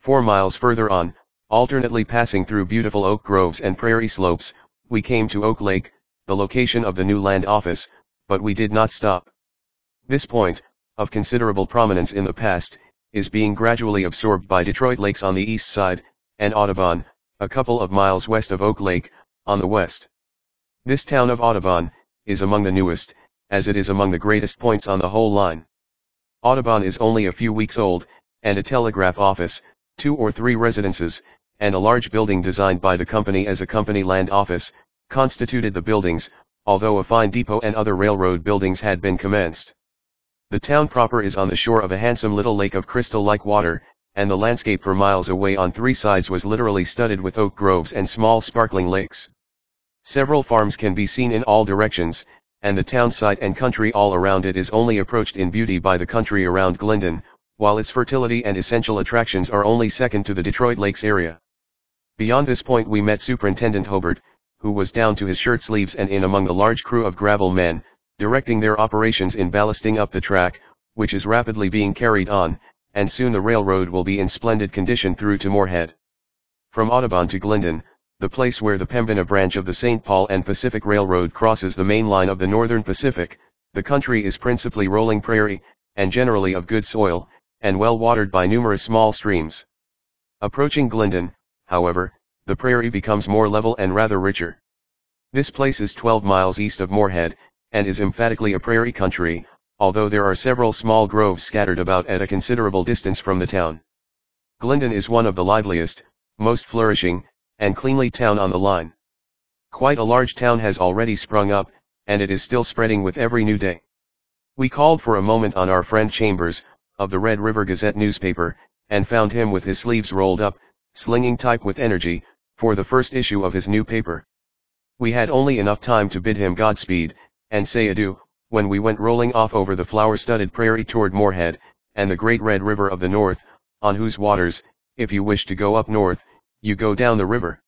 4 miles further on, alternately passing through beautiful oak groves and prairie slopes, we came to Oak Lake, the location of the new land office, but we did not stop. This point, of considerable prominence in the past, is being gradually absorbed by Detroit Lakes on the east side, and Audubon, a couple of miles west of Oak Lake, on the west. This town of Audubon is among the newest, as it is among the greatest points on the whole line. Audubon is only a few weeks old, and a telegraph office, 2 or 3 residences, and a large building designed by the company as a company land office, constituted the buildings, although a fine depot and other railroad buildings had been commenced. The town proper is on the shore of a handsome little lake of crystal-like water, and the landscape for miles away on 3 sides was literally studded with oak groves and small sparkling lakes. Several farms can be seen in all directions, and the town site and country all around it is only approached in beauty by the country around Glendon, while its fertility and essential attractions are only second to the Detroit Lakes area. Beyond this point we met Superintendent Hobart, who was down to his shirt sleeves and in among the large crew of gravel men, directing their operations in ballasting up the track, which is rapidly being carried on, and soon the railroad will be in splendid condition through to Moorhead. From Audubon to Glendon, the place where the Pembina branch of the St. Paul and Pacific Railroad crosses the main line of the Northern Pacific, the country is principally rolling prairie, and generally of good soil, and well watered by numerous small streams. Approaching Glendon, however, the prairie becomes more level and rather richer. This place is 12 miles east of Moorhead, and is emphatically a prairie country, although there are several small groves scattered about at a considerable distance from the town. Glendon is one of the liveliest, most flourishing, and cleanly town on the line. Quite a large town has already sprung up, and it is still spreading with every new day. We called for a moment on our friend Chambers, of the Red River Gazette newspaper, and found him with his sleeves rolled up, slinging type with energy, for the first issue of his new paper. We had only enough time to bid him Godspeed, and say adieu, when we went rolling off over the flower-studded prairie toward Moorhead, and the great Red River of the North, on whose waters, if you wish to go up north, you go down the river.